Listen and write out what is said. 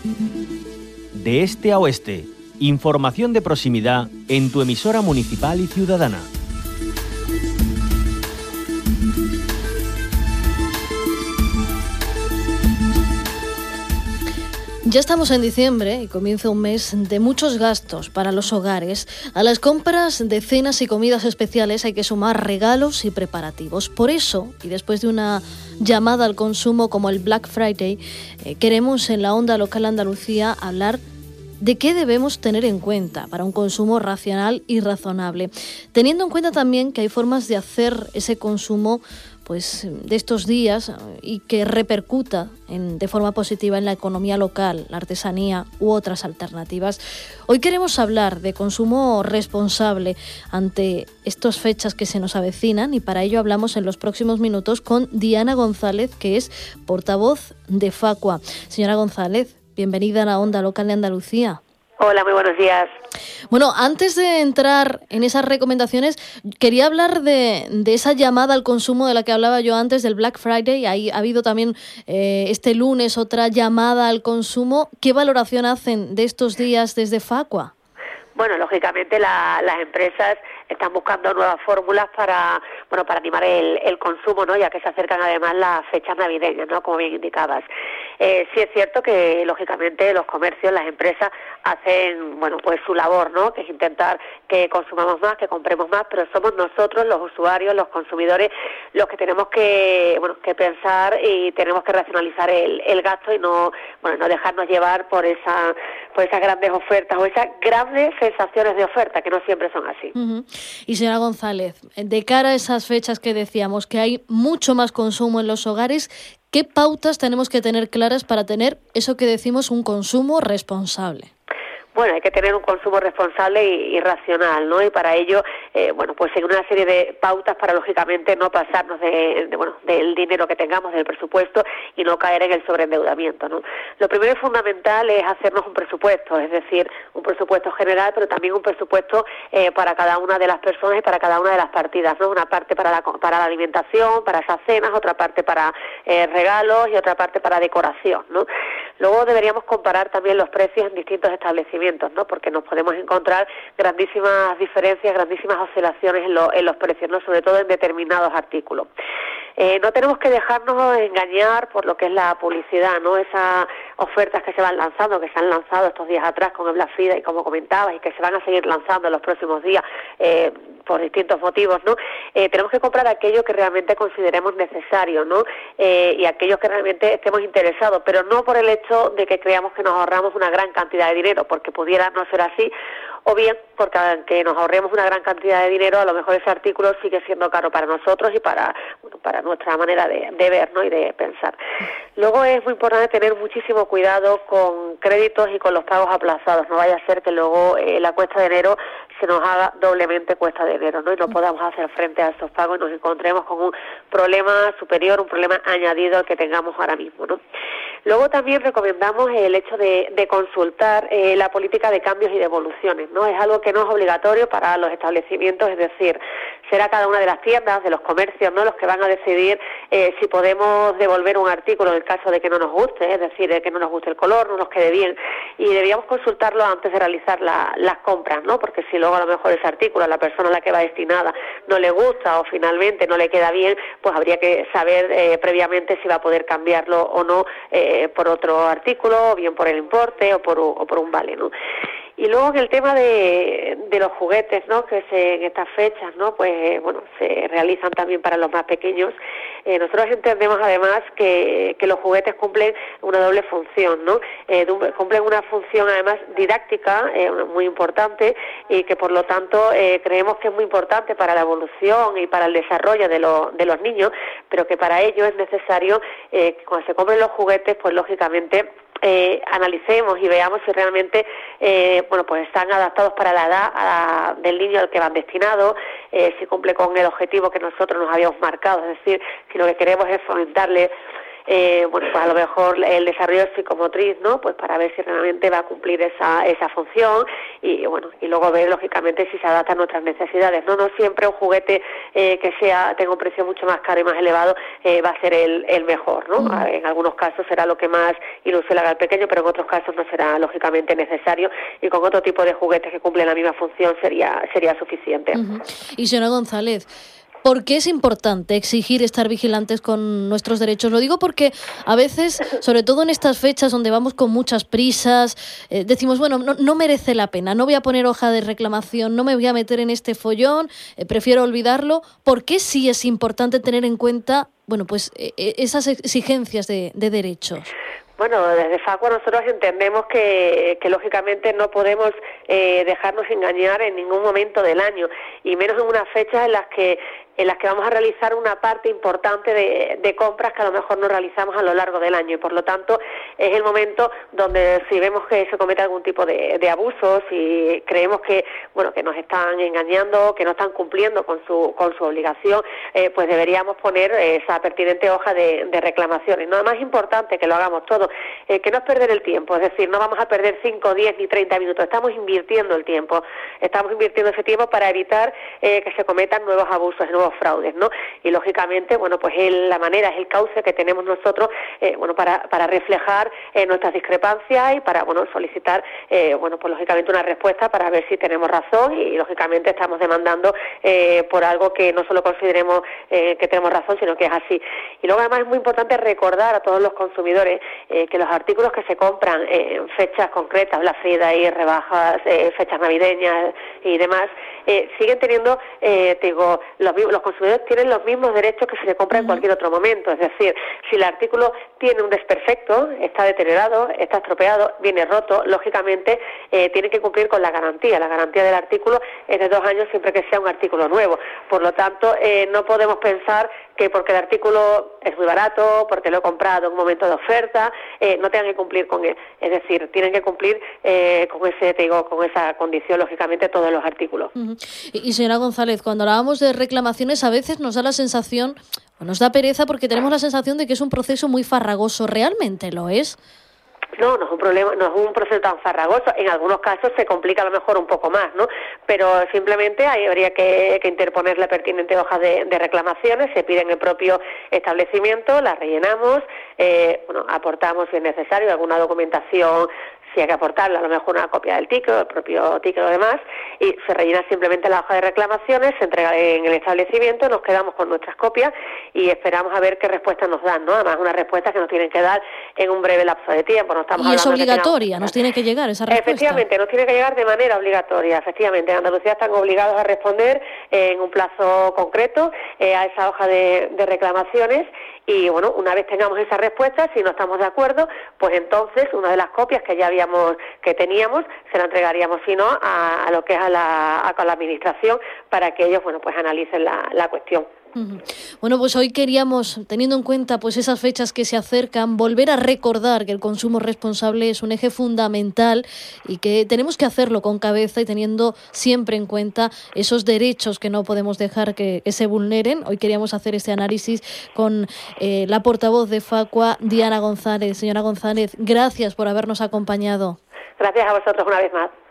De este a oeste, información de proximidad en tu emisora municipal y ciudadana. Ya estamos en diciembre y comienza un mes de muchos gastos para los hogares. A las compras de cenas y comidas especiales hay que sumar regalos y preparativos. Por eso, y después de una llamada al consumo como el Black Friday, queremos en la Onda Local Andalucía hablar de qué debemos tener en cuenta para un consumo racional y razonable, teniendo en cuenta también que hay formas de hacer ese consumo pues de estos días y que repercuta de forma positiva en la economía local, la artesanía u otras alternativas. Hoy queremos hablar de consumo responsable ante estas fechas que se nos avecinan y para ello hablamos en los próximos minutos con Diana González, que es portavoz de Facua. Señora González, bienvenida a la Onda Local de Andalucía. Hola, muy buenos días. Bueno, antes de entrar en esas recomendaciones, quería hablar de esa llamada al consumo de la que hablaba yo antes, del Black Friday. Ahí ha habido también este lunes otra llamada al consumo. ¿Qué valoración hacen de estos días desde Facua? Bueno, lógicamente las empresas están buscando nuevas fórmulas para animar el consumo, ¿no? Ya que se acercan además las fechas navideñas, ¿no? Como bien indicabas. Sí es cierto que lógicamente los comercios, las empresas hacen, pues su labor, ¿no? Que es intentar que consumamos más, que compremos más, pero somos nosotros, los usuarios, los consumidores, los que tenemos que pensar y tenemos que racionalizar el gasto y no dejarnos llevar por esas grandes ofertas o esas grandes sensaciones de oferta que no siempre son así. Uh-huh. Y señora González, de cara a esas fechas que decíamos que hay mucho más consumo en los hogares, ¿qué pautas tenemos que tener claras para tener eso que decimos un consumo responsable? Bueno, hay que tener un consumo responsable y racional, ¿no? Y para ello, seguir una serie de pautas para, lógicamente, no pasarnos del dinero que tengamos, del presupuesto, y no caer en el sobreendeudamiento, ¿no? Lo primero y fundamental es hacernos un presupuesto, es decir, un presupuesto general, pero también un presupuesto para cada una de las personas y para cada una de las partidas, ¿no? Una parte para la alimentación, para esas cenas, otra parte para regalos y otra parte para decoración, ¿no? Luego deberíamos comparar también los precios en distintos establecimientos, ¿no? Porque nos podemos encontrar grandísimas diferencias, grandísimas oscilaciones en los precios, ¿no? Sobre todo en determinados artículos. No tenemos que dejarnos engañar por lo que es la publicidad, ¿no? Esas ofertas que se van lanzando, que se han lanzado estos días atrás con el Black Friday, como comentabas, y que se van a seguir lanzando en los próximos días por distintos motivos, ¿no? Tenemos que comprar aquello que realmente consideremos necesario, ¿no? Y aquellos que realmente estemos interesados, pero no por el hecho de que creamos que nos ahorramos una gran cantidad de dinero, porque pudiera no ser así, o bien porque aunque nos ahorremos una gran cantidad de dinero, a lo mejor ese artículo sigue siendo caro para nosotros y para nuestra manera de ver, ¿no? Y de pensar. Luego es muy importante tener muchísimo cuidado con créditos y con los pagos aplazados. No vaya a ser que luego la cuesta de enero se nos haga doblemente cuesta de enero, ¿no? Y no podamos hacer frente a esos pagos y nos encontremos con un problema superior, un problema añadido al que tengamos ahora mismo, ¿no? Luego también recomendamos el hecho de consultar la política de cambios y devoluciones, ¿no? Es algo que no es obligatorio para los establecimientos, es decir, será cada una de las tiendas, de los comercios, ¿no? Los que van a decidir si podemos devolver un artículo en el caso de que no nos guste, es decir, de que no nos guste el color, no nos quede bien, y debíamos consultarlo antes de realizar las compras, ¿no? Porque si luego a lo mejor ese artículo a la persona a la que va destinada no le gusta o finalmente no le queda bien, pues habría que saber previamente si va a poder cambiarlo o no por otro artículo, o bien por el importe o por un vale, ¿no? Y luego en el tema de los juguetes, ¿no? Que en estas fechas, ¿no? Pues se realizan también para los más pequeños. Nosotros entendemos además que los juguetes cumplen una doble función, ¿no? Cumplen una función además didáctica muy importante y que por lo tanto creemos que es muy importante para la evolución y para el desarrollo de los niños, pero que para ello es necesario que cuando se compren los juguetes, pues lógicamente analicemos y veamos si realmente pues están adaptados para la edad del niño al que van destinados, si cumple con el objetivo que nosotros nos habíamos marcado, es decir, si lo que queremos es fomentarle pues a lo mejor el desarrollo psicomotriz, ¿no? Pues para ver si realmente va a cumplir esa función y luego ver lógicamente si se adapta a nuestras necesidades, ¿no? No siempre un juguete que tenga un precio mucho más caro y más elevado va a ser el mejor, ¿no? En algunos casos será lo que más ilusión haga al pequeño, pero en otros casos no será lógicamente necesario y con otro tipo de juguetes que cumplen la misma función sería suficiente. Y señora González, ¿por qué es importante exigir estar vigilantes con nuestros derechos? Lo digo porque a veces, sobre todo en estas fechas donde vamos con muchas prisas, decimos, bueno, no merece la pena, no voy a poner hoja de reclamación, no me voy a meter en este follón, prefiero olvidarlo. ¿Por qué sí es importante tener en cuenta, pues esas exigencias de derechos? Bueno, desde Facua nosotros entendemos que lógicamente no podemos dejarnos engañar en ningún momento del año, y menos en unas fechas en las que vamos a realizar una parte importante de compras que a lo mejor no realizamos a lo largo del año, y por lo tanto es el momento donde si vemos que se comete algún tipo de abusos y creemos que nos están engañando, que no están cumpliendo con su obligación, pues deberíamos poner esa pertinente hoja de reclamaciones. No es más importante que lo hagamos todo, que no es perder el tiempo, es decir, no vamos a perder 5, 10 ni 30 minutos, estamos invirtiendo el tiempo, estamos invirtiendo ese tiempo para evitar que se cometan nuevos abusos, nuevos fraudes, ¿no? Y lógicamente, pues la manera, es el cauce que tenemos nosotros, para reflejar nuestras discrepancias y para, solicitar, pues lógicamente una respuesta para ver si tenemos razón y lógicamente estamos demandando por algo que no solo consideremos que tenemos razón, sino que es así. Y luego además es muy importante recordar a todos los consumidores que los artículos que se compran en fechas concretas, Black Friday, rebajas, fechas navideñas y demás, siguen teniendo, los consumidores tienen los mismos derechos que si se compra en cualquier otro momento. Es decir, si el artículo tiene un desperfecto, está deteriorado, está estropeado, viene roto, lógicamente tiene que cumplir con la garantía. La garantía del artículo es de 2 años siempre que sea un artículo nuevo. Por lo tanto, no podemos pensar que porque el artículo es muy barato, porque lo he comprado en un momento de oferta, no tengan que cumplir con él. Es decir, tienen que cumplir con esa condición, lógicamente, todos los artículos. Y señora González, cuando hablábamos de reclamaciones, a veces nos da la sensación, nos da pereza porque tenemos la sensación de que es un proceso muy farragoso. ¿Realmente lo es? No es un problema, no es un proceso tan farragoso. En algunos casos se complica a lo mejor un poco más, ¿no? Pero simplemente ahí habría que interponer la pertinente hoja de reclamaciones, se pide en el propio establecimiento, la rellenamos, aportamos si es necesario alguna documentación, si hay que aportarla, a lo mejor una copia del ticket, el propio ticket o demás, y se rellena simplemente la hoja de reclamaciones, se entrega en el establecimiento, nos quedamos con nuestras copias y esperamos a ver qué respuestas nos dan, ¿no? Además, una respuesta que nos tienen que dar en un breve lapso de tiempo. No estamos y es obligatoria, nos tiene que llegar esa respuesta. Efectivamente, nos tiene que llegar de manera obligatoria, efectivamente. En Andalucía están obligados a responder en un plazo concreto a esa hoja de reclamaciones. Y una vez tengamos esa respuesta, si no estamos de acuerdo, pues entonces una de las copias que teníamos, se la entregaríamos, si no, a lo que es a la administración, para que ellos, pues analicen la cuestión. Bueno, pues hoy queríamos, teniendo en cuenta pues esas fechas que se acercan, volver a recordar que el consumo responsable es un eje fundamental y que tenemos que hacerlo con cabeza y teniendo siempre en cuenta esos derechos que no podemos dejar que se vulneren. Hoy queríamos hacer este análisis con la portavoz de Facua, Diana González. Señora González, gracias por habernos acompañado. Gracias a vosotros una vez más.